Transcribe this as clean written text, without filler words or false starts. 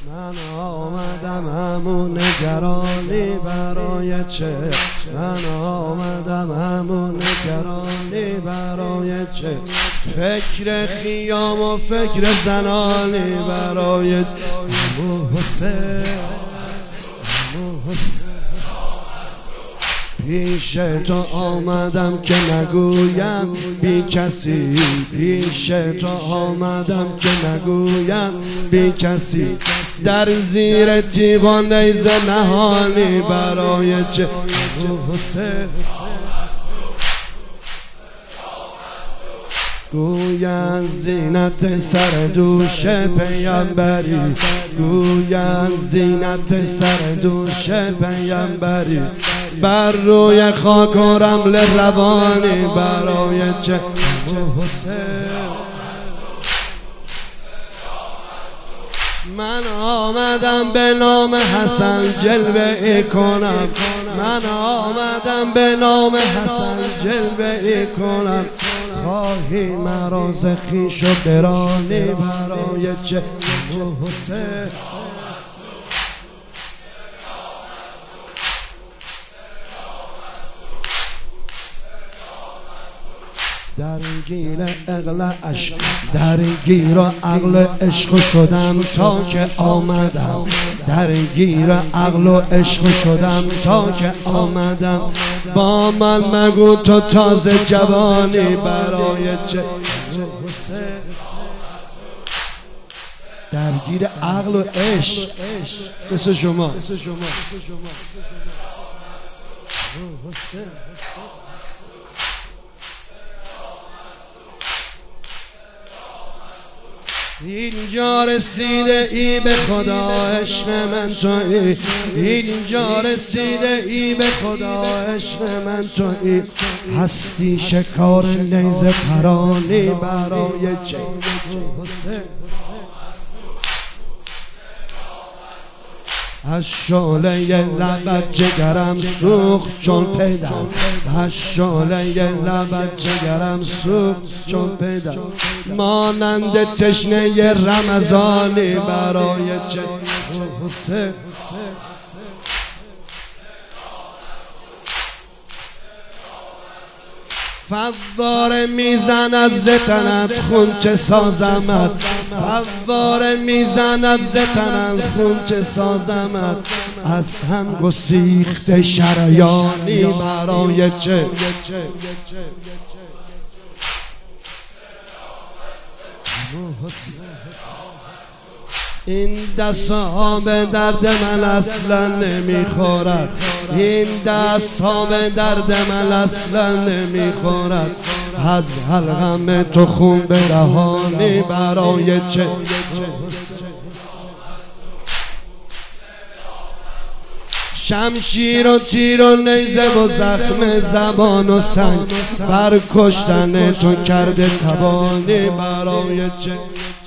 من آمدم همون نگرانی برای چه، من آمدم همون نگرانی برای چه، فکر خیام و فکر زنانی برای عمو حسین، عمو حسین. پیش تو آمدم که نگویم بی کسی، پیش تو آمدم که نگویم بی کسی، در زیر تیغ و نیزه نهانی برای چه، حسین. گویند زینت سر دوش پیامبری، گویند زینت سر دوش پیامبری، بر روی خاک و رمل روانی برای چه، حسین. من آمدم به نام حسن جلوه کنم، من آمدم به نام حسن جلوه کنم، خواهی مرا ز خویش و برانی برای چه، حسین. درگیر عقل عشق، درگیر عقل عشق شدم تا که آمدم، درگیر عقل و عشق شدم تا که آمدم، با من مگو تو تازه جوانی برای چه، حسین. درگیر عقل و عشق مثل شما، حسین. اینجا رسیده ای به خدا عشق من تویی، اینجا رسیده ای به خدا عشق من تویی، هستی شکار نیزه پرانی برای چه، حسین. از شعله لبت جگرم سوخت چون پیدم، از شعله لبت جگرم سوخت چون پیدم، مانند تشنه رمضانی برای چه، حسین. فواره میزند ز تنت خون چه سازمت، فواره میزند ز تنت خون چه سازمت، از هم گسیخته شریانی برای چه، این دست ها به درد من اصلا نمیخورد، این دست ها به درد من اصلا نمیخورد، از حلقم تو خون برهانی برای چه، شمشیر و تیر و نیزه و زخم زبان و سنگ، بر کشتن تو کرده توانی برای چه.